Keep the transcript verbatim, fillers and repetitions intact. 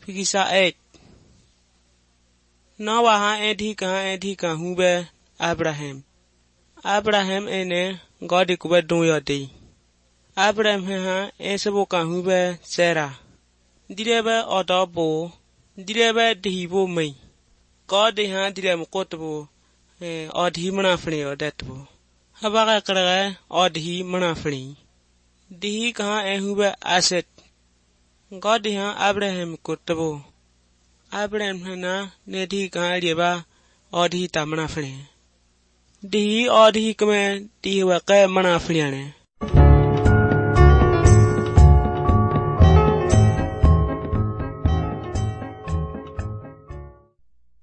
Fikisa eight. Noah ha edhika edhika hube Abraham. Abraham ene God ikube don yodi. Abraham ha eseboka hube Sarah. Direbe odobo. Direbe dihibo mei. God ha direm kotobo. Odhi manafli odetbo. Habaga karaga odhi manafli. Dihi kaha ehube asset. God ha Abraham kotobo. Abraham hana nedhi kaha lieba odhi ta manafli. Dihi odhi kame dihi wake manafli ane.